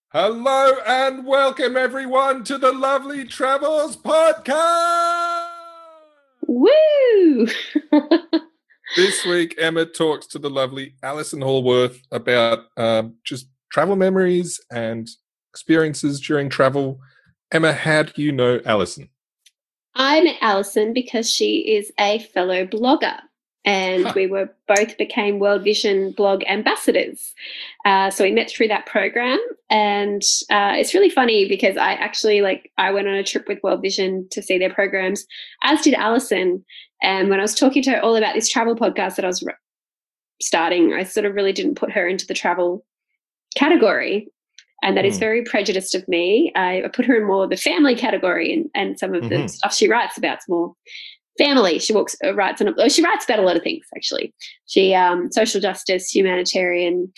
Hello and welcome everyone to the Lovely Travels Podcast. Woo! This week, Emma talks to the lovely Alison Hallworth about just travel memories and experiences during travel. Emma, how do you know Alison? I met Alison because she is a fellow blogger, and we both became World Vision blog ambassadors. So we met through that program, and it's really funny because I went on a trip with World Vision to see their programs, as did Alison. And when I was talking to her all about this travel podcast that I was starting, I sort of really didn't put her into the travel category. And that is very prejudiced of me. I put her in more the family category, and some of the stuff she writes about is more family. She writes about a lot of things, actually. She social justice, humanitarian,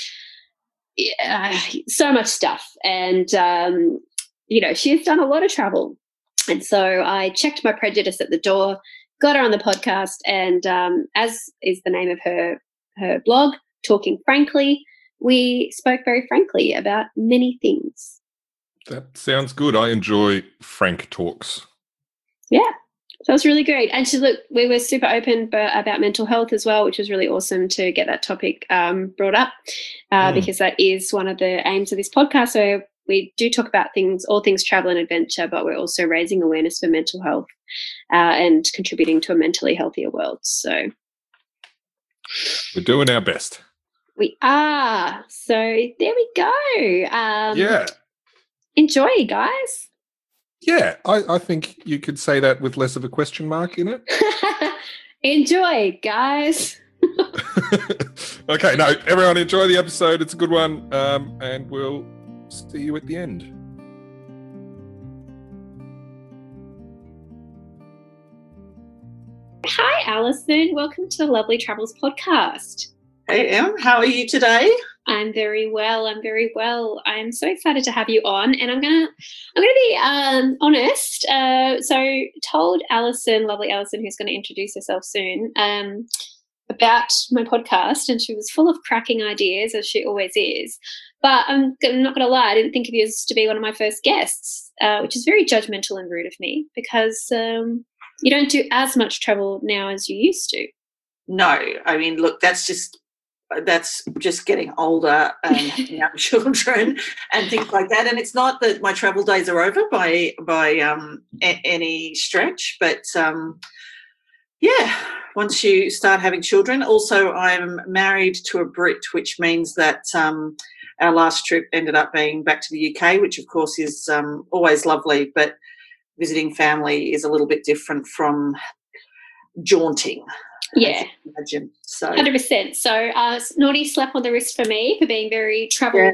so much stuff. And she has done a lot of travel. And so I checked my prejudice at the door, got her on the podcast, and as is the name of her blog, Talking Frankly, we spoke very frankly about many things. That sounds good. I enjoy frank talks. Yeah, that was really great. And we were super open about mental health as well, which was really awesome to get that topic brought up because that is one of the aims of this podcast. So we do talk about all things travel and adventure, but we're also raising awareness for mental health and contributing to a mentally healthier world. So we're doing our best. We are. So there we go. Yeah. Enjoy, guys. Yeah, I think you could say that with less of a question mark in it. Enjoy, guys. Okay, no, everyone enjoy the episode. It's a good one. And we'll see you at the end. Hi, Alison. Welcome to the Lovely Travels Podcast. Hey, Em, how are you today? I'm very well. I'm so excited to have you on, and I'm gonna be honest. So told Alison, lovely Alison, who's going to introduce herself soon, about my podcast, and she was full of cracking ideas, as she always is. But I'm not going to lie, I didn't think of you as to be one of my first guests, which is very judgmental and rude of me because you don't do as much travel now as you used to. No, I mean, look, that's just getting older and having out children and things like that. And it's not that my travel days are over by any stretch, but once you start having children. Also, I'm married to a Brit, which means that our last trip ended up being back to the UK, which of course is always lovely, but visiting family is a little bit different from jaunting. Yeah, imagine. So 100%. So, naughty slap on the wrist for me for being very travel.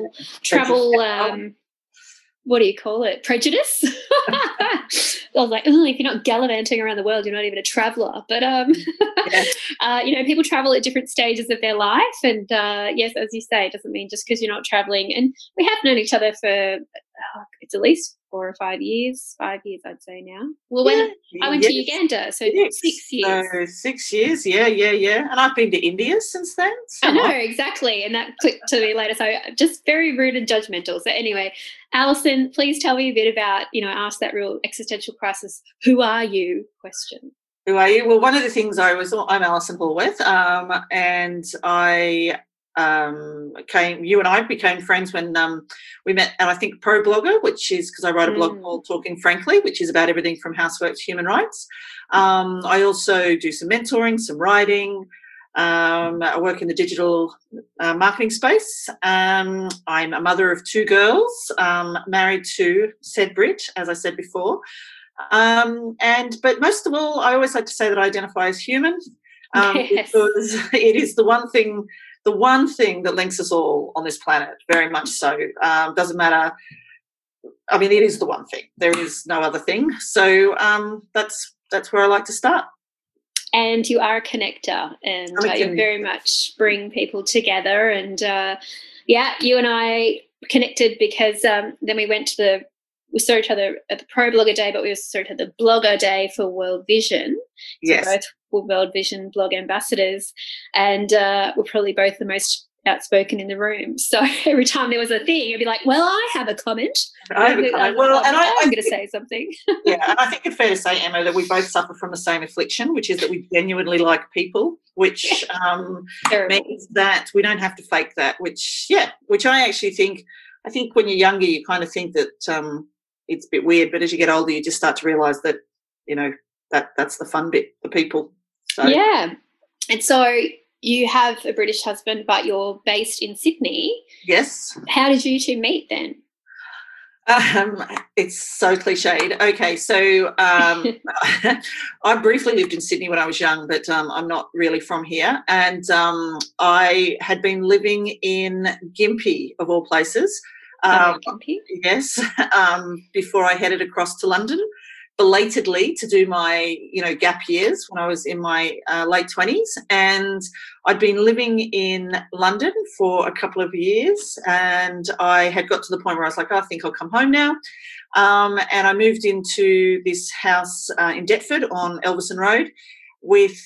What do you call it? Prejudice. I was like, if you're not gallivanting around the world, you're not even a traveller. But people travel at different stages of their life, and yes, as you say, it doesn't mean just because you're not travelling. And we have known each other for it's at least 4 or 5 years. 5 years, I'd say now. Well, when I went to Uganda, so 6 years. So 6 years, yeah. And I've been to India since then. So I know, exactly. And that clicked to me later. So just very rude and judgmental. So anyway, Alison, please tell me a bit about, ask that real existential crisis, who are you question. Who are you? Well, one of the things I'm Alison Hallworth, and I you and I became friends when we met, and I think Pro Blogger, which is because I write a blog called Talking Frankly, which is about everything from housework to human rights. I also do some mentoring, some writing. I work in the digital marketing space. I'm a mother of 2 girls, married to said Brit, as I said before. But most of all, I always like to say that I identify as human because it is the one thing that links us all on this planet, very much so. Doesn't matter. I mean, it is the one thing. There is no other thing. So that's where I like to start. And you are a connector, and you very much bring people together. And you and I connected because then we saw each other at the Pro Blogger Day, but we also saw each other at the Blogger Day for World Vision. Yes. So both were World Vision blog ambassadors, and we're probably both the most outspoken in the room. So every time there was a thing, I'd be like, well, I have a comment. I have a comment. Well, and I'm going to say something. Yeah, and I think it's fair to say, Emma, that we both suffer from the same affliction, which is that we genuinely like people, which means that we don't have to fake that, which I actually think, when you're younger, you kind of think that it's a bit weird, but as you get older, you just start to realise that, that's the fun bit, the people. So. Yeah. And so you have a British husband, but you're based in Sydney. Yes. How did you two meet then? It's so cliched. Okay, so I briefly lived in Sydney when I was young, but I'm not really from here. And I had been living in Gympie, of all places. Gympie? Yes, before I headed across to London, belatedly to do my, gap years when I was in my late 20s. And I'd been living in London for a couple of years, and I had got to the point where I was like, I think I'll come home now. And I moved into this house in Deptford on Elvison Road with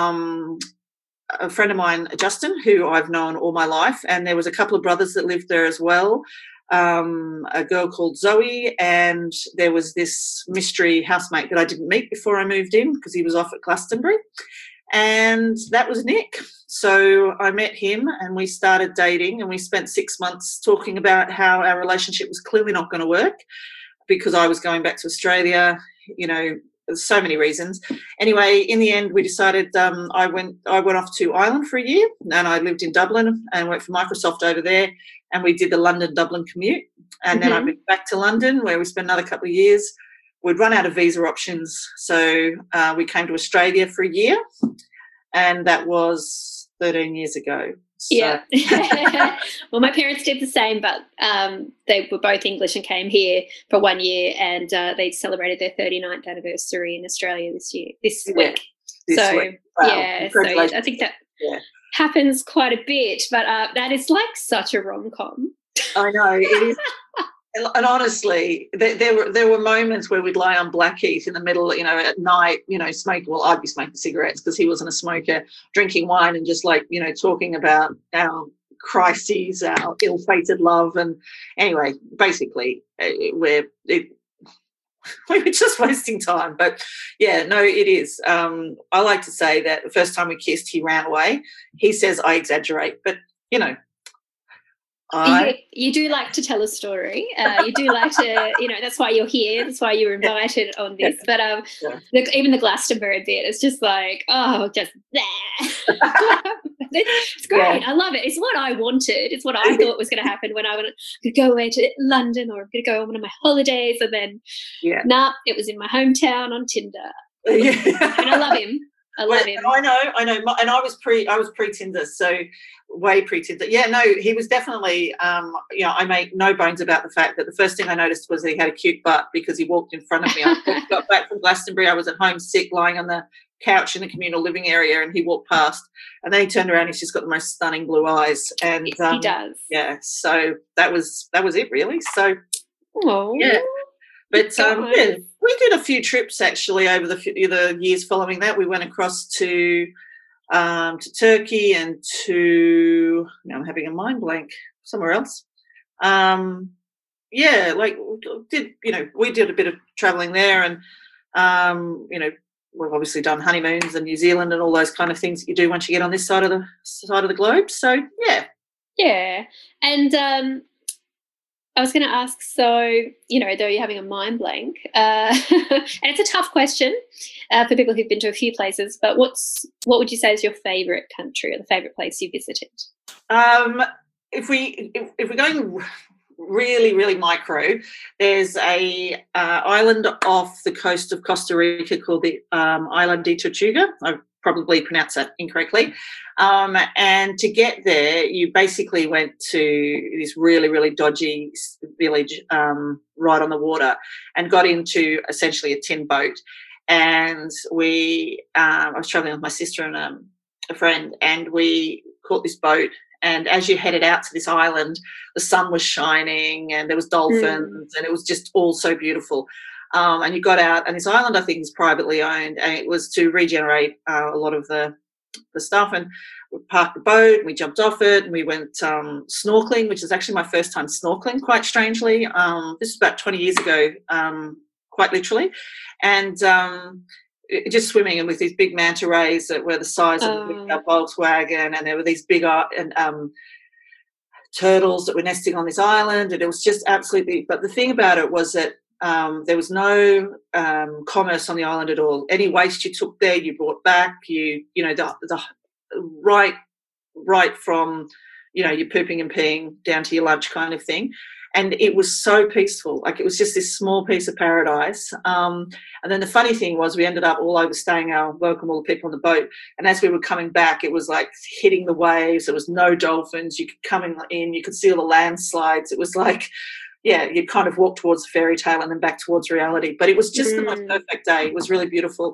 a friend of mine, Justin, who I've known all my life. And there was a couple of brothers that lived there as well. A girl called Zoe, and there was this mystery housemate that I didn't meet before I moved in because he was off at Glastonbury, and that was Nick. So I met him and we started dating, and we spent 6 months talking about how our relationship was clearly not going to work because I was going back to Australia, there's so many reasons. Anyway, in the end, we decided I went off to Ireland for a year, and I lived in Dublin and worked for Microsoft over there, and we did the London-Dublin commute. And then I went back to London, where we spent another couple of years. We'd run out of visa options, so we came to Australia for a year, and that was 13 years ago. So. Yeah. Well, my parents did the same, but they were both English and came here for 1 year, and they celebrated their 39th anniversary in Australia this week. This week. Wow. Yeah, so I think that happens quite a bit, but that is like such a rom-com. I know, it is. And honestly, there were moments where we'd lie on Blackheath in the middle, at night, smoking. Well, I'd be smoking cigarettes because he wasn't a smoker, drinking wine and just talking about our crises, our ill-fated love. And anyway, basically, we were just wasting time. But, yeah, no, it is. I like to say that the first time we kissed, he ran away. He says I exaggerate, but, you do like to tell a story. You do like to, that's why you're here. That's why you were invited on this. But even the Glastonbury bit, it's just like, just there. It's great. I love it. It's what I wanted. It's what I thought was going to happen when I would go away to London, or I'm going to go on one of my holidays. And then, it was in my hometown on Tinder. And I love him. I love him. I know. And I was pre-Tinder, so way pre-Tinder. Yeah, no, he was definitely, I make no bones about the fact that the first thing I noticed was that he had a cute butt because he walked in front of me. I got back from Glastonbury. I was at home sick, lying on the couch in the communal living area, and he walked past. And then he turned around. He's just got the most stunning blue eyes. And yes, he does. Yeah, so that was it, really. So, yeah. But we did a few trips actually over the years following that. We went across to Turkey and to, now I'm having a mind blank, somewhere else. We did a bit of travelling there, and we've obviously done honeymoons in New Zealand and all those kind of things that you do once you get on this side of the globe. So yeah, and I was going to ask, so, though you're having a mind blank, and it's a tough question for people who've been to a few places, but what would you say is your favourite country or the favourite place you visited? If we're going really, really micro, there's a island off the coast of Costa Rica called the Island de Tortuga. I probably pronounced that incorrectly. And to get there, you basically went to this really, really dodgy village right on the water and got into essentially a tin boat. And I was travelling with my sister and a friend, and we caught this boat. And as you headed out to this island, the sun was shining and there was dolphins and it was just all so beautiful. And you got out, and this island, I think, is privately owned, and it was to regenerate a lot of the stuff. And we parked the boat and we jumped off it and we went snorkeling, which is actually my first time snorkeling, quite strangely. This is about 20 years ago, quite literally. And just swimming and with these big manta rays that were the size of a Volkswagen, and there were these big turtles that were nesting on this island, and it was just absolutely. But the thing about it was that there was no commerce on the island at all. Any waste you took there, you brought back. You know, the right from, you know, your pooping and peeing down to your lunch kind of thing. And it was so peaceful. Like, it was just this small piece of paradise. And then the funny thing was we ended up all overstaying our welcome, all the people on the boat. And as we were coming back, it was like hitting the waves. There was no dolphins. You could come in, you could see all the landslides. It was like, yeah, you'd kind of walk towards the fairy tale and then back towards reality. But it was just the most perfect day. It was really beautiful.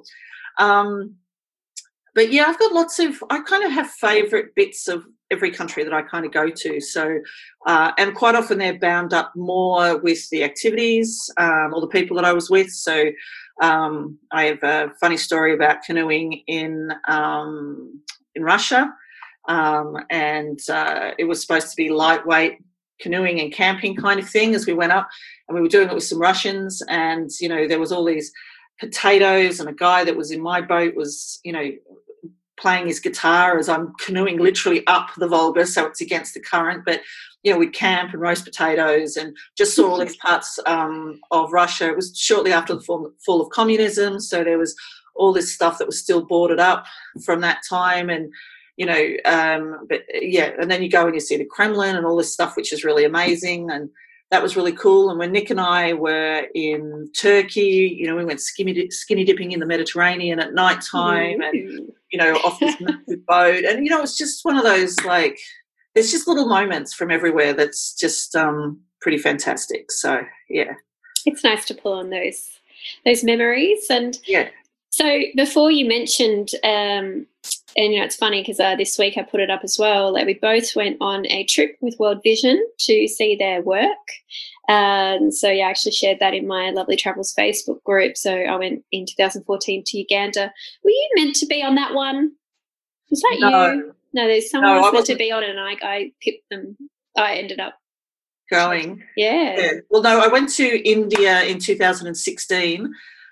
But, yeah, I've got I kind of have favourite bits of every country that I kind of go to. So, and quite often they're bound up more with the activities or the people that I was with. So I have a funny story about canoeing in Russia, and it was supposed to be lightweight canoeing and camping kind of thing as we went up, and we were doing it with some Russians, and, you know, there was all these potatoes, and a guy that was in my boat was, you know, playing his guitar as I'm canoeing literally up the Volga, so it's against the current. But, you know, we'd camp and roast potatoes and just saw all these parts of Russia. It was shortly after the fall of communism, so there was all this stuff that was still boarded up from that time. And, you know, but, yeah, and then you go and you see the Kremlin and all this stuff, which is really amazing, and that was really cool. And when Nick and I were in Turkey, you know, we went skinny dipping in the Mediterranean at night time, and, you know, off this massive boat. And, you know, it's just one of those, like, there's just little moments from everywhere that's just pretty fantastic. So, yeah. It's nice to pull on those memories. And yeah. So before you mentioned, and, you know, it's funny because this week I put it up as well, that we both went on a trip with World Vision to see their work. And so, yeah, I actually shared that in my Lovely Travels Facebook group. So I went in 2014 to Uganda. Were you meant to be on that one? Was that you? No, there's someone else meant to be on it, and I picked them. I ended up going. Yeah. Well, no, I went to India in 2016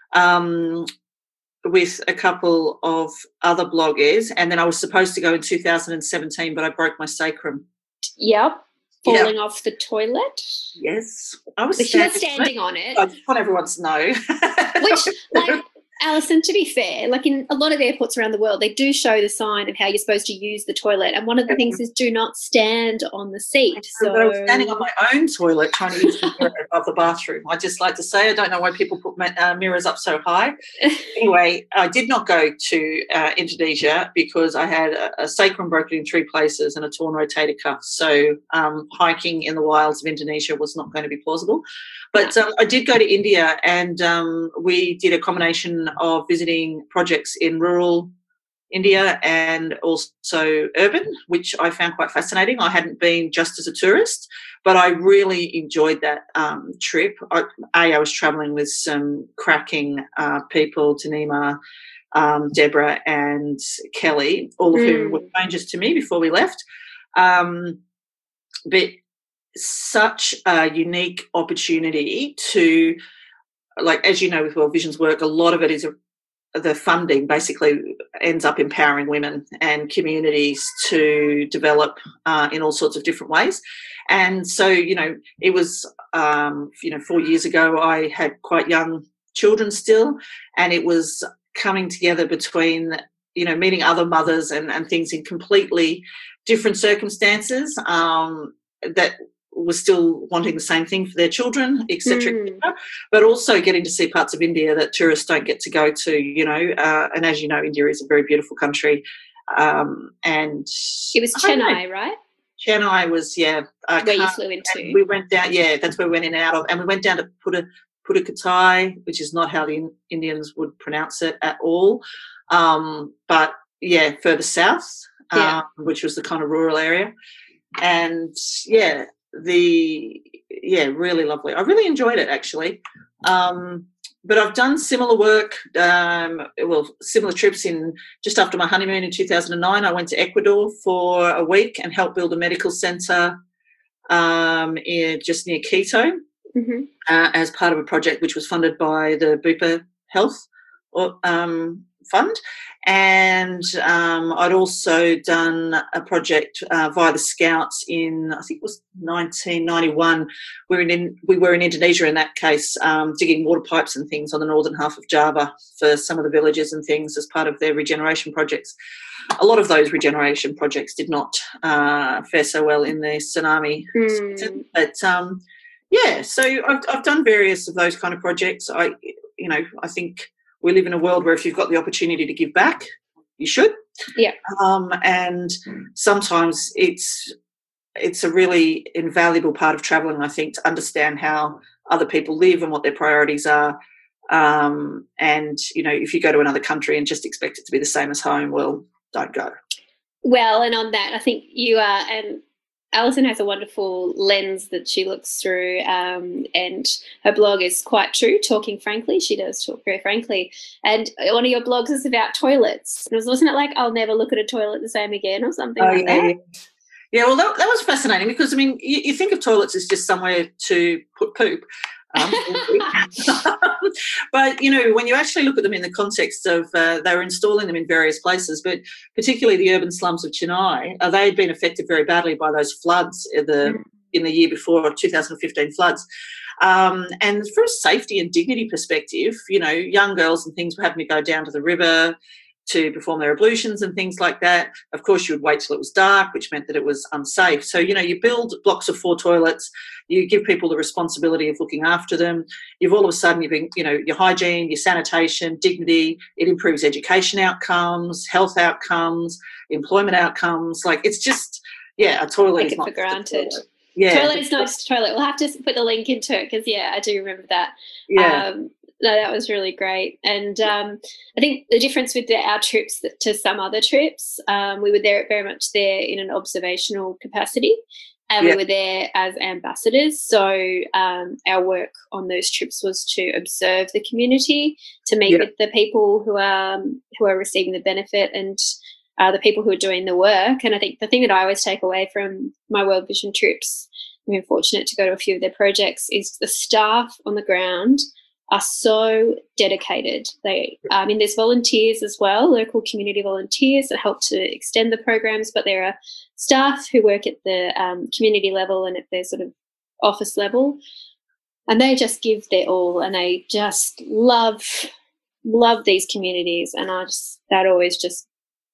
with a couple of other bloggers, and then I was supposed to go in 2017, but I broke my sacrum. Yep. Falling off the toilet. Yes. I was standing on it. I just want everyone to know. Which, like, Alison, to be fair, like in a lot of airports around the world, they do show the sign of how you're supposed to use the toilet. And one of the things is do not stand on the seat. So I was standing on my own toilet trying to use the mirror above the bathroom. I just like to say, I don't know why people put mirrors up so high. Anyway, I did not go to Indonesia because I had a sacrum broken in 3 places and a torn rotator cuff. So hiking in the wilds of Indonesia was not going to be plausible. But I did go to India, and we did a combination of visiting projects in rural India and also urban, which I found quite fascinating. I hadn't been just as a tourist, but I really enjoyed that trip. I was travelling with some cracking people, Tanima, Deborah and Kelly, all of whom were strangers to me before we left. But such a unique opportunity to, like, as you know, with World Vision's work, a lot of it is the funding basically ends up empowering women and communities to develop in all sorts of different ways. And so, you know, it was, 4 years ago, I had quite young children still, and it was coming together between, you know, meeting other mothers and things in completely different circumstances that were still wanting the same thing for their children, et cetera, but also getting to see parts of India that tourists don't get to go to, you know. And as you know, India is a very beautiful country. And it was Chennai, right? Chennai was, where you flew into. We went down, that's where we went in and out of. And we went down to Pudukottai, which is not how the Indians would pronounce it at all. But, further south, which was the kind of rural area. And, really lovely. I really enjoyed it, actually. but I've done similar work, similar trips. In just after my honeymoon in 2009, I went to Ecuador for a week and helped build a medical centre just near Quito, as part of a project which was funded by the Bupa Health Fund. And I'd also done a project via the Scouts in, I think it was 1991. We were in Indonesia in that case, digging water pipes and things on the northern half of Java for some of the villages and things as part of their regeneration projects. A lot of those regeneration projects did not fare so well in the tsunami season. But so I've done various of those kind of projects. I think we live in a world where if you've got the opportunity to give back, you should. Yeah. And sometimes it's a really invaluable part of travelling, I think, to understand how other people live and what their priorities are. And, if you go to another country and just expect it to be the same as home, well, don't go. Well, and on that, I think you are, and Alison has a wonderful lens that she looks through, and her blog is quite true, talking frankly. She does talk very frankly. And one of your blogs is about toilets. Wasn't it like, I'll never look at a toilet the same again or something like that? Yeah, well, that was fascinating because, I mean, you think of toilets as just somewhere to put poop. But, when you actually look at them in the context of they were installing them in various places, but particularly the urban slums of Chennai, they had been affected very badly by those floods in the year before, 2015 floods. And from a safety and dignity perspective, young girls and things were having to go down to the river to perform their ablutions and things like that. Of course, you would wait till it was dark, which meant that it was unsafe. So, you build blocks of 4 toilets, you give people the responsibility of looking after them. You've all of a sudden, your hygiene, your sanitation, dignity, it improves education outcomes, health outcomes, employment outcomes. Like, it's just, a toilet Take is not for granted. Yeah. Toilet is not just a toilet. We'll have to put the link into it because, I do remember that. Yeah. No, that was really great. And I think the difference with our trips to some other trips, we were very much there in an observational capacity, and we were there as ambassadors. So our work on those trips was to observe the community, to meet with the people who are receiving the benefit and the people who are doing the work. And I think the thing that I always take away from my World Vision trips, I've been fortunate to go to a few of their projects, is the staff on the ground are so dedicated. There's volunteers as well, local community volunteers that help to extend the programs, but there are staff who work at the community level and at their sort of office level, and they just give their all, and they just love these communities, and that always just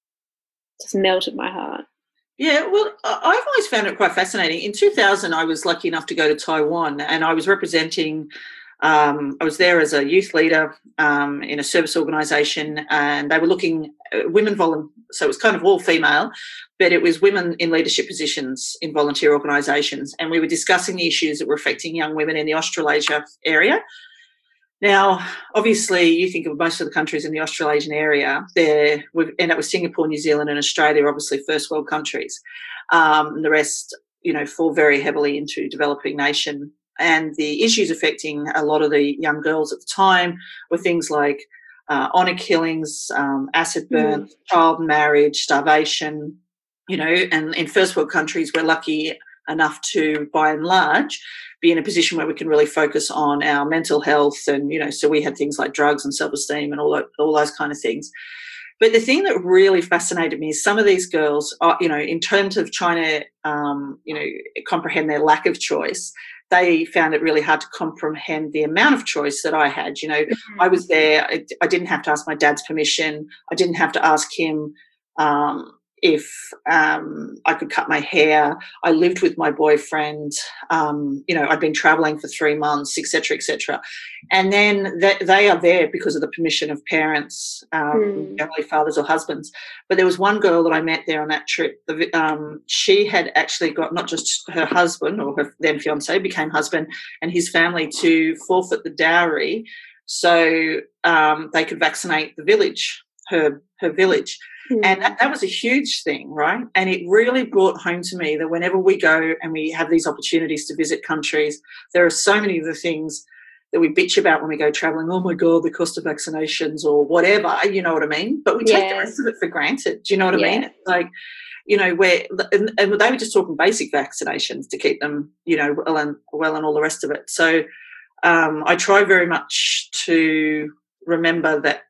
melted my heart. Yeah, well, I've always found it quite fascinating. In 2000, I was lucky enough to go to Taiwan, and I was representing I was there as a youth leader in a service organisation, and they were looking women so it was kind of all female, but it was women in leadership positions in volunteer organisations, and we were discussing the issues that were affecting young women in the Australasia area. Now, obviously, you think of most of the countries in the Australasian area, and it was Singapore, New Zealand and Australia, obviously first world countries. And the rest, fall very heavily into developing nation. And the issues affecting a lot of the young girls at the time were things like honour killings, acid burns, child marriage, starvation, and in first world countries we're lucky enough to, by and large, be in a position where we can really focus on our mental health and, so we had things like drugs and self-esteem and all those kind of things. But the thing that really fascinated me is some of these girls, in terms of trying to, comprehend their lack of choice, they found it really hard to comprehend the amount of choice that I had. I was there. I didn't have to ask my dad's permission. I didn't have to ask him if I could cut my hair. I lived with my boyfriend. I'd been traveling for 3 months, et cetera, et cetera. And then they are there because of the permission of parents, generally fathers or husbands. But there was one girl that I met there on that trip. She had actually got not just her husband or her then fiancé became husband and his family to forfeit the dowry so they could vaccinate the village, her village. And that was a huge thing, right? And it really brought home to me that whenever we go and we have these opportunities to visit countries, there are so many of the things that we bitch about when we go traveling. Oh my God, the cost of vaccinations or whatever, you know what I mean? But we take the rest of it for granted. Do you know what I mean? It's like, you know, and they were just talking basic vaccinations to keep them, you know, well and all the rest of it. So I try very much to remember that,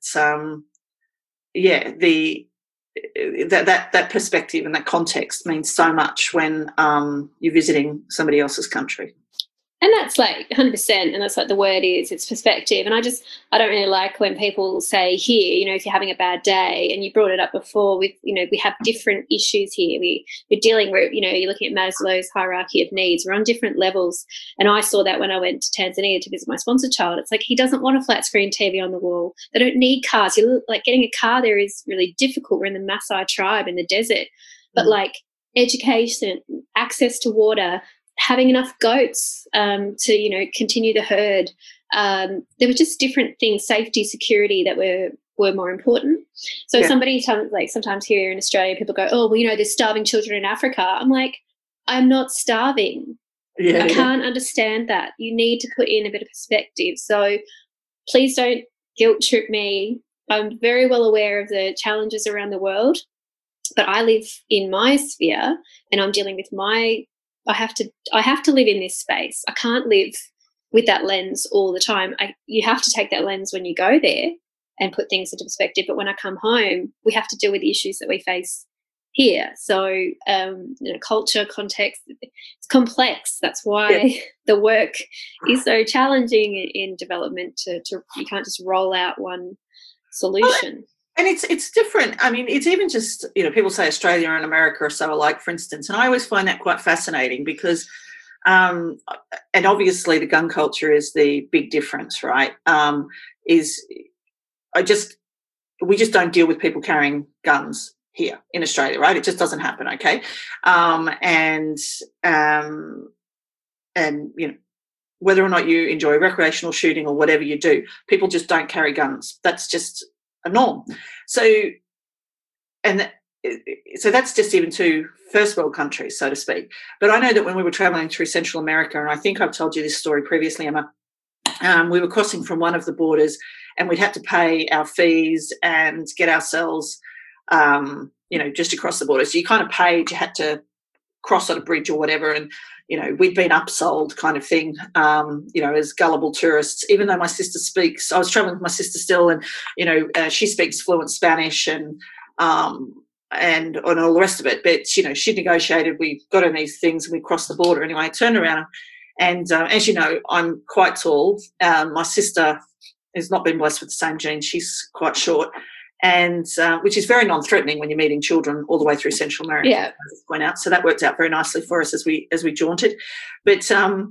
that perspective and that context means so much when you're visiting somebody else's country. And that's like 100%, and that's like the word is, it's perspective. And I don't really like when people say here, you know, if you're having a bad day, and you brought it up before with, you know, we have different issues here. We're dealing with, you know, you're looking at Maslow's hierarchy of needs. We're on different levels. And I saw that when I went to Tanzania to visit my sponsor child. It's like, he doesn't want a flat screen TV on the wall. They don't need cars. Like, getting a car there is really difficult. We're in the Maasai tribe in the desert. But like education, access to water, having enough goats to, you know, continue the herd. There were just different things, safety, security, that were more important. So sometimes here in Australia, people go, oh, well, you know, there's starving children in Africa. I'm like, I'm not starving. I can't understand that. You need to put in a bit of perspective. So please don't guilt trip me. I'm very well aware of the challenges around the world, but I live in my sphere and I'm dealing with I have to live in this space. I can't live with that lens all the time. You have to take that lens when you go there and put things into perspective. But when I come home, we have to deal with the issues that we face here. So, you know, culture, context, it's complex. That's why the work is so challenging in development. You can't just roll out one solution. And it's different. I mean, it's even just, you know, people say Australia and America are so alike, for instance, and I always find that quite fascinating because, and obviously the gun culture is the big difference, right? We just don't deal with people carrying guns here in Australia, right? It just doesn't happen, okay? And you know, whether or not you enjoy recreational shooting or whatever you do, people just don't carry guns. That's just a norm. So that's just even to first world countries, so to speak. But I know that when we were traveling through Central America, and I think I've told you this story previously, Emma, we were crossing from one of the borders and we'd had to pay our fees and get ourselves, you know, just across the border. So you kind of paid, you had to cross on a bridge or whatever, and you know, we'd been upsold kind of thing, you know, as gullible tourists, even though my sister speaks. I was traveling with my sister still, and, you know, she speaks fluent Spanish and all the rest of it. But, you know, she negotiated. We got on these things and we crossed the border. Anyway, I turned around and, as you know, I'm quite tall. My sister has not been blessed with the same genes. She's quite short. And which is very non-threatening when you're meeting children all the way through Central America. Yeah. Point out. So that worked out very nicely for us as we jaunted. But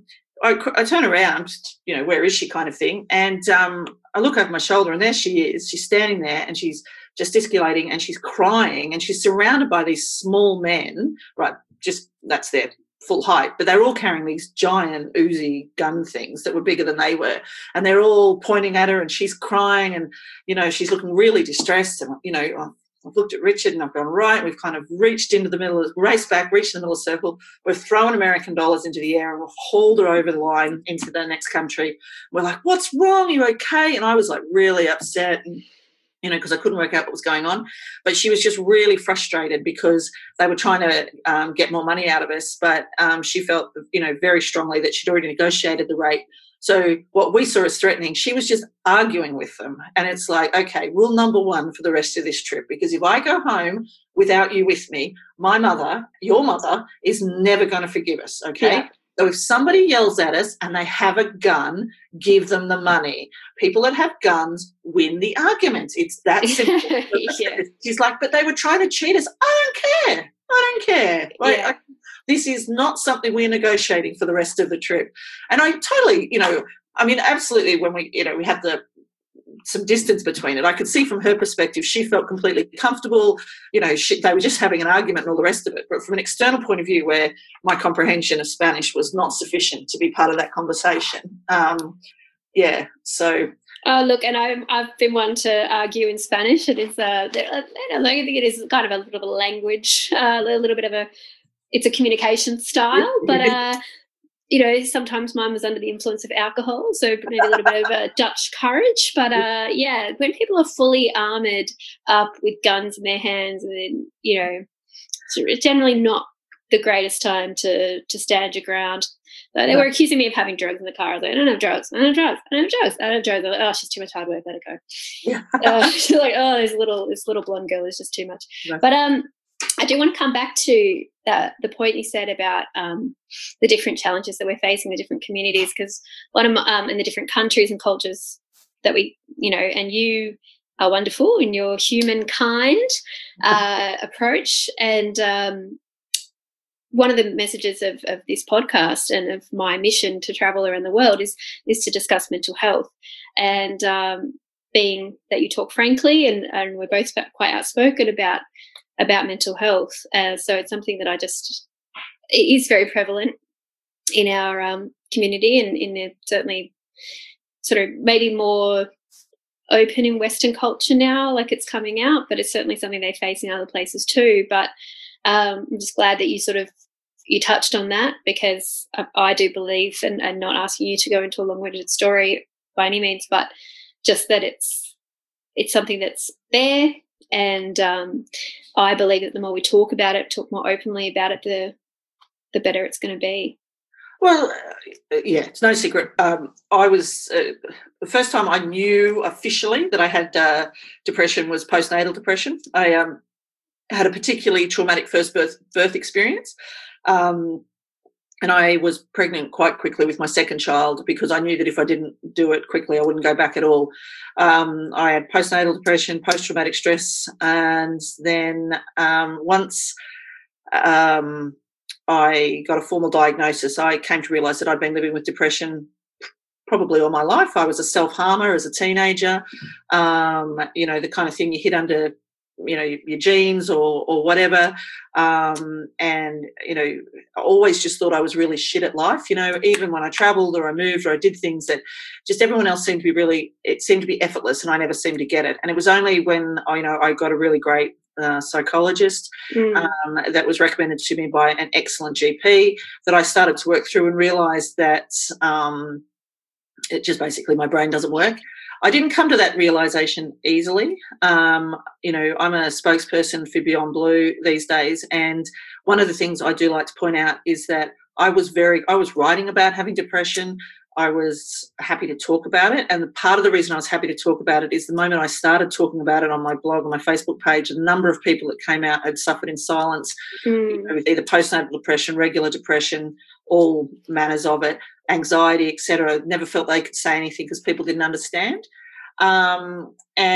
I turn around, you know, where is she kind of thing, and I look over my shoulder and there she is. She's standing there and she's gesticulating and she's crying and she's surrounded by these small men, right? Just that's their full height, but they're all carrying these giant Uzi gun things that were bigger than they were, and they're all pointing at her and she's crying and, you know, she's looking really distressed. And, you know, I've looked at Richard and I've gone, right, we've kind of raced in the middle of the circle, we've thrown American dollars into the air and we've hauled her over the line into the next country. We're like, what's wrong? Are you okay? And I was like really upset, and you know, because I couldn't work out what was going on. But she was just really frustrated because they were trying to get more money out of us. But she felt, you know, very strongly that she'd already negotiated the rate. So what we saw as threatening, she was just arguing with them. And it's like, okay, rule number one for the rest of this trip, because if I go home without you with me, my mother, your mother, is never going to forgive us, okay? Yeah. So if somebody yells at us and they have a gun, give them the money. People that have guns win the argument. It's that simple. Yeah. She's like, but they were trying to cheat us. I don't care. Like, yeah. This is not something we're negotiating for the rest of the trip. And I totally, you know, I mean, absolutely when we, you know, we had some distance between it, I could see from her perspective she felt completely comfortable. You know, they were just having an argument and all the rest of it. But from an external point of view, where my comprehension of Spanish was not sufficient to be part of that conversation, yeah. So. Oh, look, and I've been one to argue in Spanish. It is, I think it is kind of a little bit of a language, a little bit of it's a communication style, but sometimes mine was under the influence of alcohol, so maybe a little bit of Dutch courage. But when people are fully armoured up with guns in their hands, and then, it's generally not the greatest time to stand your ground. They were accusing me of having drugs in the car. I was like, I don't have drugs. I don't have drugs. I don't have drugs. I don't have drugs. They're like, oh, she's too much hard work. Let her go. Yeah. She's like, oh, this little blonde girl is just too much. No. But I do want to come back to the point you said about the different challenges that we're facing, the different communities, because one of in the different countries and cultures that we, and you are wonderful in your humankind approach. And one of the messages of this podcast and of my mission to travel around the world is to discuss mental health. And being that you talk frankly and we're both quite outspoken about mental health. So it's something that it is very prevalent in our community, and in certainly sort of maybe more open in Western culture now, like it's coming out, but it's certainly something they face in other places too. But I'm just glad that you touched on that, because I do believe, and not asking you to go into a long-winded story by any means, but just that it's something that's there. And I believe that the more we talk about it, talk more openly about it, the better it's going to be. Well, it's no secret. I was the first time I knew officially that I had depression was postnatal depression. I had a particularly traumatic first birth experience, and I was pregnant quite quickly with my second child, because I knew that if I didn't do it quickly, I wouldn't go back at all. I had postnatal depression, post-traumatic stress, and then once I got a formal diagnosis, I came to realise that I'd been living with depression probably all my life. I was a self-harmer as a teenager, the kind of thing you hid under, your genes or whatever. And, I always just thought I was really shit at life, even when I travelled or I moved or I did things that just everyone else seemed to be it seemed to be effortless, and I never seemed to get it. And it was only when, I got a really great psychologist that was recommended to me by an excellent GP that I started to work through and realised that it just basically my brain doesn't work. I didn't come to that realisation easily. I'm a spokesperson for Beyond Blue these days, and one of the things I do like to point out is that I was writing about having depression. I was happy to talk about it, and part of the reason I was happy to talk about it is the moment I started talking about it on my blog, on my Facebook page, the number of people that came out had suffered in silence with either postnatal depression, regular depression, all manners of it, anxiety, etc. Never felt they could say anything because people didn't understand. But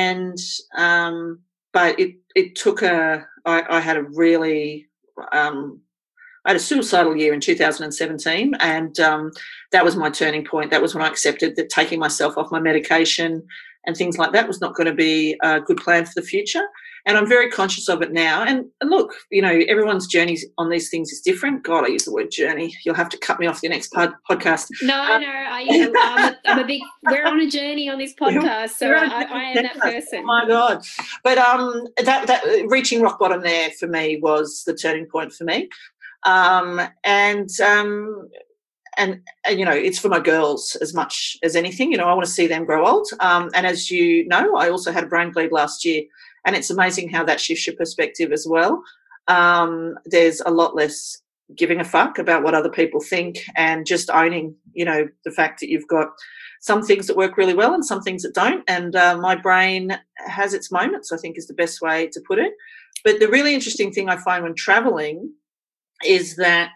it took I had a really I had a suicidal year in 2017, and that was my turning point. That was when I accepted that taking myself off my medication and things like that was not going to be a good plan for the future. And I'm very conscious of it now. And look, everyone's journey on these things is different. God, I use the word journey. You'll have to cut me off the next podcast. No, I'm a big. We're on a journey on this podcast, so I am that person. Oh my God! But that reaching rock bottom there for me was the turning point for me. It's for my girls as much as anything. I want to see them grow old. And as you know, I also had a brain bleed last year, and it's amazing how that shifts your perspective as well. There's a lot less giving a fuck about what other people think, and just owning, the fact that you've got some things that work really well and some things that don't. And my brain has its moments, I think, is the best way to put it. But the really interesting thing I find when traveling is that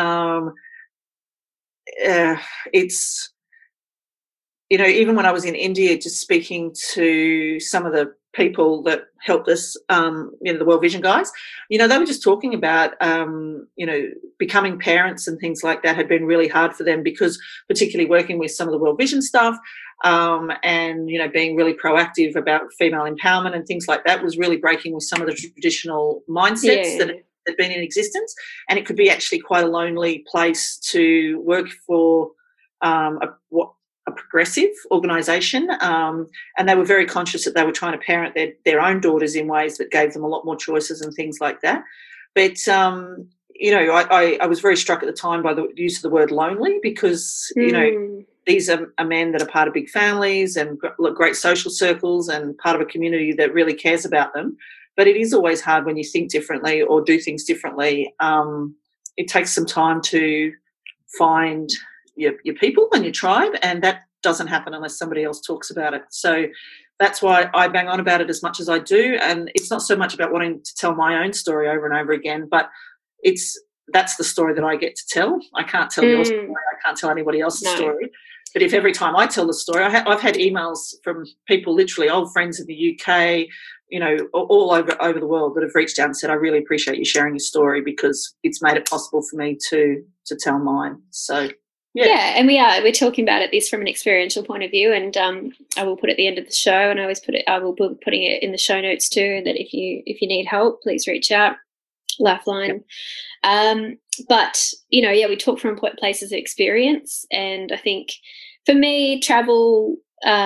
it's, even when I was in India, just speaking to some of the people that helped us, the World Vision guys, they were just talking about, becoming parents and things like that had been really hard for them, because particularly working with some of the World Vision stuff and, being really proactive about female empowerment and things like that was really breaking with some of the traditional mindsets that had been in existence. And it could be actually quite a lonely place to work for a progressive organisation, and they were very conscious that they were trying to parent their own daughters in ways that gave them a lot more choices and things like that. But I was very struck at the time by the use of the word lonely because, these are men that are part of big families and great social circles and part of a community that really cares about them. But it is always hard when you think differently or do things differently. It takes some time to find your people and your tribe, and that doesn't happen unless somebody else talks about it. So that's why I bang on about it as much as I do. And it's not so much about wanting to tell my own story over and over again, but that's the story that I get to tell. I can't tell your story. I can't tell anybody else's story. But if every time I tell the story, I've had emails from people, literally old friends in the UK, all over the world, that have reached out and said, I really appreciate you sharing your story because it's made it possible for me to tell mine. So, yeah, and we're talking about this from an experiential point of view, and I will put it at the end of the show, and I will be putting it in the show notes too, that if you need help, please reach out. Lifeline. Yep. But we talk from places of experience, and I think for me, travel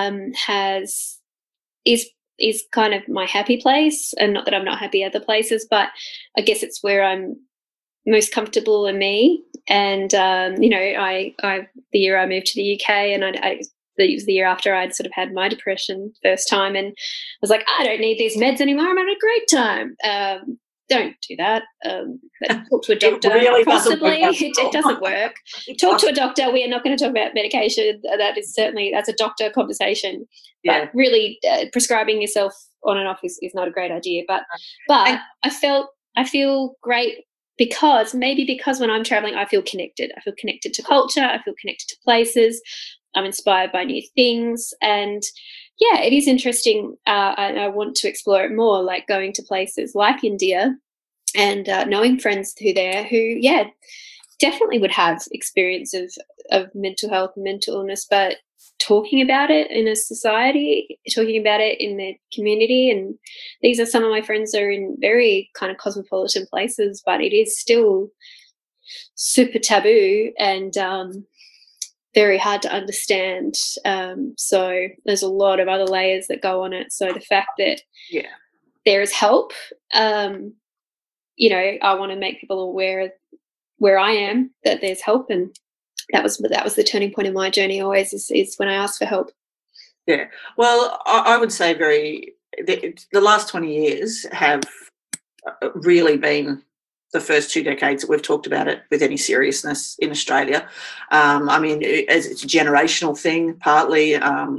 is kind of my happy place, and not that I'm not happy other places, but I guess it's where I'm most comfortable in me. And the year I moved to the UK, and it was the year after I'd sort of had my depression first time, and I was like, I don't need these meds anymore. I'm having a great time. Don't do that. Talk to a doctor. Really possibly it doesn't work. Talk to a doctor. We are not going to talk about medication. That's a doctor conversation. Yeah. But really, prescribing yourself on and off is not a great idea. But I feel great because when I'm traveling, I feel connected. I feel connected to culture. I feel connected to places. I'm inspired by new things, and yeah, it is interesting. I want to explore it more, like going to places like India and knowing friends who definitely would have experience of mental health and mental illness, but talking about it in a society, talking about it in the community. And these are some of my friends that are in very kind of cosmopolitan places, but it is still super taboo and very hard to understand. So there's a lot of other layers that go on it. So the fact that there is help, I want to make people aware of where I am, that there's help, and that was the turning point in my journey always is when I asked for help. Yeah. Well, I would say the last 20 years have really been the first 2 decades that we've talked about it with any seriousness in Australia. It's a generational thing, partly.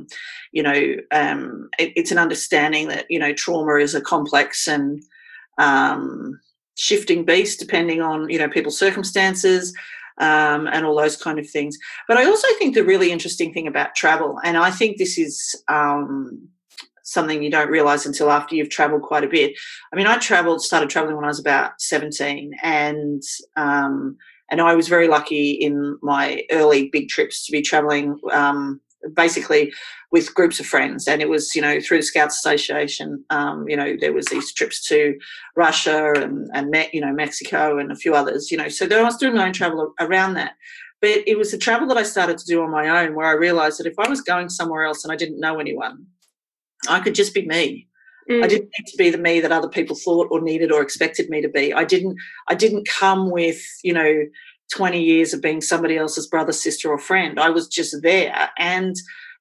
It's an understanding that, trauma is a complex and shifting beast depending on, people's circumstances and all those kind of things. But I also think the really interesting thing about travel, and I think this is something you don't realise until after you've travelled quite a bit. I mean, started travelling when I was about 17, and I was very lucky in my early big trips to be travelling basically with groups of friends, and it was, through the Scouts Association. There was these trips to Russia and Mexico and a few others. So I was doing my own travel around that. But it was the travel that I started to do on my own where I realised that if I was going somewhere else and I didn't know anyone, I could just be me. I didn't need to be the me that other people thought or needed or expected me to be. I didn't come with, 20 years of being somebody else's brother, sister or friend. I was just there. And,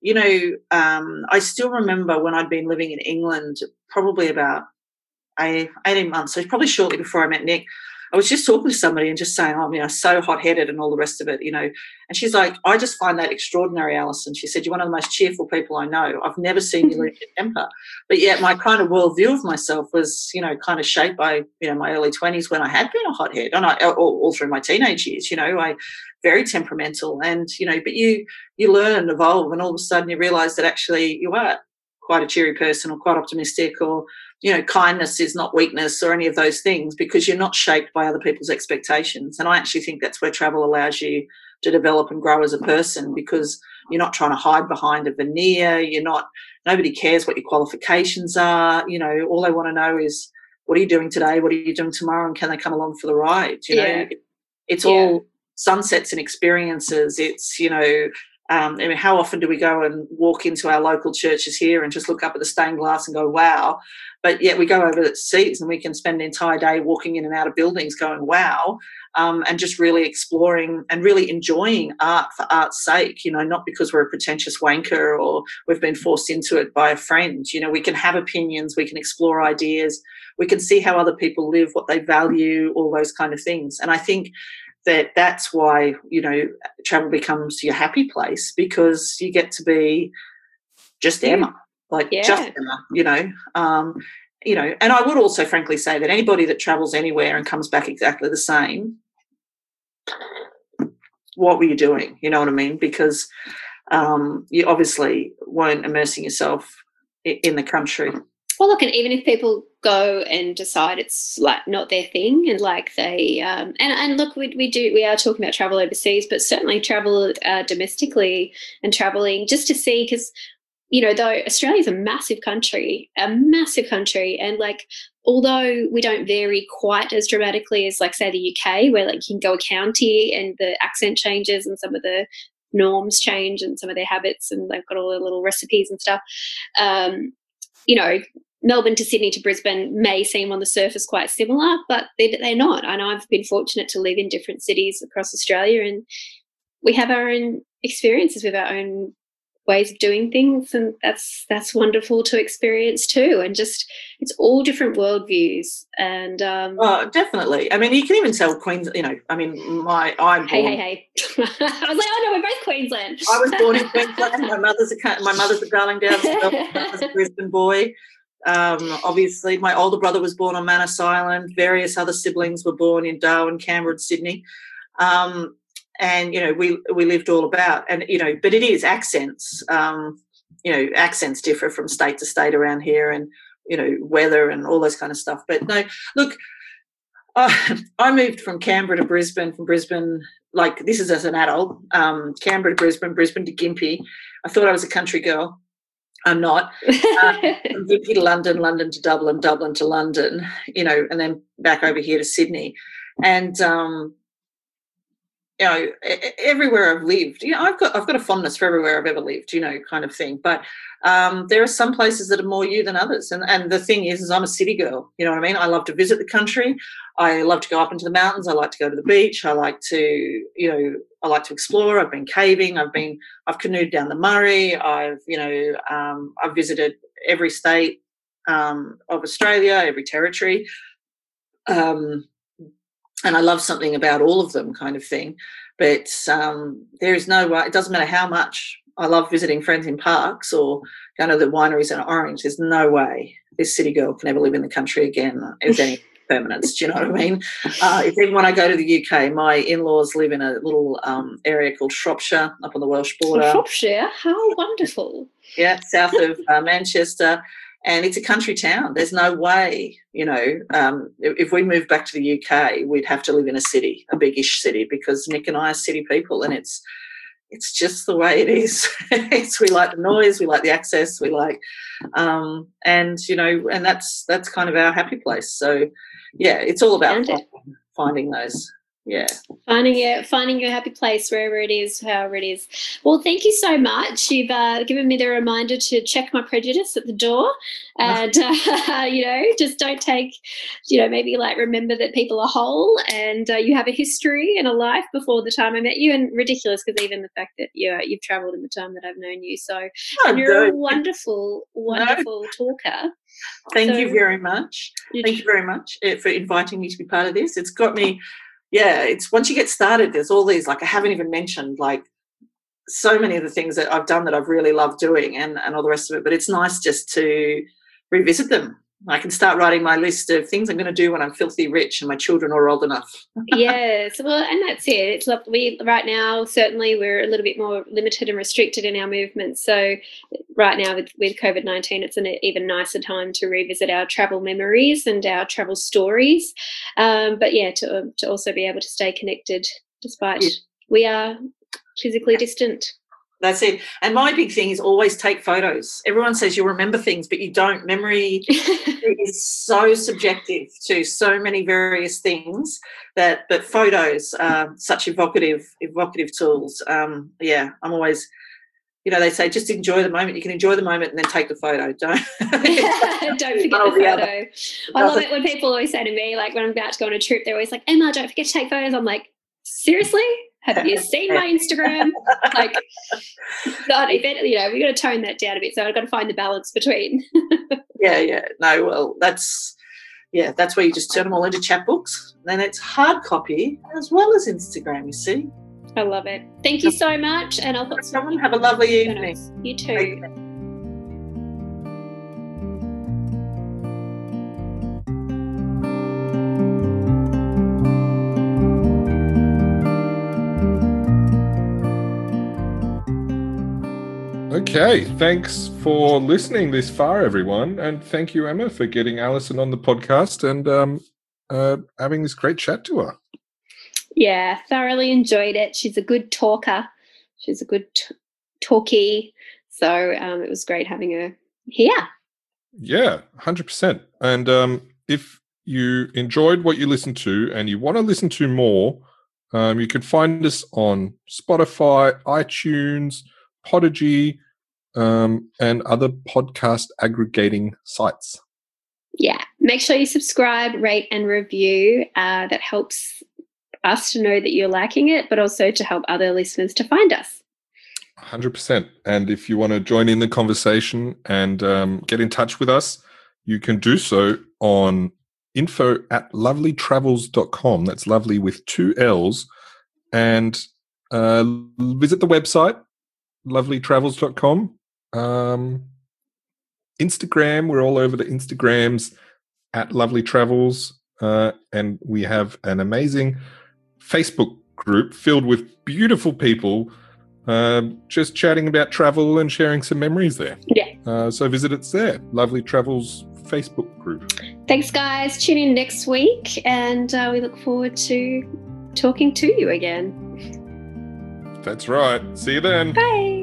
I still remember when I'd been living in England probably about 18 months, so probably shortly before I met Nick, I was just talking to somebody and just saying, so hot-headed and all the rest of it, And she's like, I just find that extraordinary, Alison. She said, you're one of the most cheerful people I know. I've never seen you lose your temper. But yet my kind of worldview of myself was, kind of shaped by, my early 20s when I had been a hothead, and all through my teenage years, I very temperamental. And, but you learn and evolve, and all of a sudden you realise that actually you are quite a cheery person or quite optimistic, or kindness is not weakness or any of those things, because you're not shaped by other people's expectations. And I actually think that's where travel allows you to develop and grow as a person, because you're not trying to hide behind a veneer. Nobody cares what your qualifications are. All they want to know is, what are you doing today? What are you doing tomorrow? And can they come along for the ride? It's all sunsets and experiences. It's, how often do we go and walk into our local churches here and just look up at the stained glass and go, wow? But yet we go over seas and we can spend an entire day walking in and out of buildings going, wow. and just really exploring and really enjoying art for art's sake, not because we're a pretentious wanker or we've been forced into it by a friend. We can have opinions, we can explore ideas, we can see how other people live, what they value, all those kind of things. And I think that's why, travel becomes your happy place, because you get to be just Emma, just Emma, and I would also frankly say that anybody that travels anywhere and comes back exactly the same, what were you doing? You know what I mean? Because you obviously weren't immersing yourself in the country. Well, look, and even if people go and decide it's like not their thing, and like they and look, we are talking about travel overseas, but certainly travel domestically and traveling just to see, because though Australia's a massive country, and like although we don't vary quite as dramatically as like say the UK, where like you can go a county and the accent changes and some of the norms change and some of their habits, and they've got all their little recipes and stuff. Melbourne to Sydney to Brisbane may seem on the surface quite similar, but they're not. I know I've been fortunate to live in different cities across Australia, and we have our own experiences with our own ways of doing things, and that's wonderful to experience too. And just it's all different worldviews. And definitely. I mean, you can even tell Queens. I'm born. Hey. I was like, oh no, we're both Queensland. I was born in Queensland. My mother's a Darlingdale, my mother's a Brisbane boy. Obviously, my older brother was born on Manus Island. Various other siblings were born in Darwin, Canberra, and Sydney. And we lived all about, and but it is accents. Accents differ from state to state around here, and weather and all those kind of stuff. But no, look, I moved from Canberra to Brisbane, from Brisbane, like this is as an adult, Canberra to Brisbane, Brisbane to Gympie. I thought I was a country girl. I'm not. From Gympie to London, London to Dublin, Dublin to London, and then back over here to Sydney. And everywhere I've lived, I've got a fondness for everywhere I've ever lived, kind of thing. But there are some places that are more you than others. And the thing is I'm a city girl, you know what I mean? I love to visit the country. I love to go up into the mountains. I like to go to the beach. I like to, I like to explore. I've been caving. I've canoed down the Murray. I've visited every state of Australia, every territory. And I love something about all of them, kind of thing. But there is no way, it doesn't matter how much I love visiting friends in parks or going to the wineries in Orange, there's no way this city girl can ever live in the country again with any permanence. Do you know what I mean? Even when I go to the UK, my in-laws live in a little area called Shropshire up on the Welsh border. Shropshire? How wonderful. Yeah, south of Manchester. And it's a country town. There's no way, if we moved back to the UK, we'd have to live in a city, a big-ish city, because Nick and I are city people, and it's just the way it is. We like the noise, we like the access, we like, and that's kind of our happy place. So, yeah, it's all about finding those. Yeah. Finding your happy place wherever it is, however it is. Well, thank you so much. You've given me the reminder to check my prejudice at the door, and just don't take, maybe like remember that people are whole, and you have a history and a life before the time I met you. And ridiculous, because even the fact that you've travelled in the time that I've known you, and you're a wonderful talker. Thank you very much. Thank you very much for inviting me to be part of this. It's got me. Yeah, it's once you get started, there's all these, like I haven't even mentioned, like so many of the things that I've done that I've really loved doing and all the rest of it. But it's nice just to revisit them. I can start writing my list of things I'm going to do when I'm filthy rich and my children are old enough. Yes, well, and that's it. It's like right now, certainly we're a little bit more limited and restricted in our movements. So right now with COVID-19, it's an even nicer time to revisit our travel memories and our travel stories. But yeah, to also be able to stay connected despite we are physically distant. That's it. And my big thing is always take photos. Everyone says you'll remember things, but you don't. Memory is so subjective to so many various things that photos are such evocative tools. I'm always, they say just enjoy the moment. You can enjoy the moment and then take the photo. Don't forget the photo. I love it when people always say to me, like when I'm about to go on a trip, they're always like, Emma, don't forget to take photos. I'm like, seriously? Have you seen my Instagram? Like, God, we've got to tone that down a bit. So I've got to find the balance between. Yeah. No, well, that's where you just turn them all into chapbooks. Then it's hard copy as well as Instagram, you see. I love it. Thank you so much. And I'll put some. Have a lovely evening. You too. Okay, thanks for listening this far, everyone. And thank you, Emma, for getting Alison on the podcast and having this great chat to her. Yeah, thoroughly enjoyed it. She's a good talker. She's a good talkie. So it was great having her here. Yeah, 100%. And if you enjoyed what you listened to and you want to listen to more, you can find us on Spotify, iTunes, Podigy, and other podcast aggregating sites. Yeah, make sure you subscribe, rate and review. That helps us to know that you're liking it, but also to help other listeners to find us. 100%. And if you want to join in the conversation and get in touch with us, you can do so on info@lovelytravels.com. That's lovely with 2 L's. And visit the website, lovelytravels.com. Instagram, we're all over the Instagrams @lovelytravels. And we have an amazing Facebook group filled with beautiful people just chatting about travel and sharing some memories there. Yeah. So visit us there, Lovely Travels Facebook group. Thanks, guys. Tune in next week, and we look forward to talking to you again. That's right. See you then. Bye.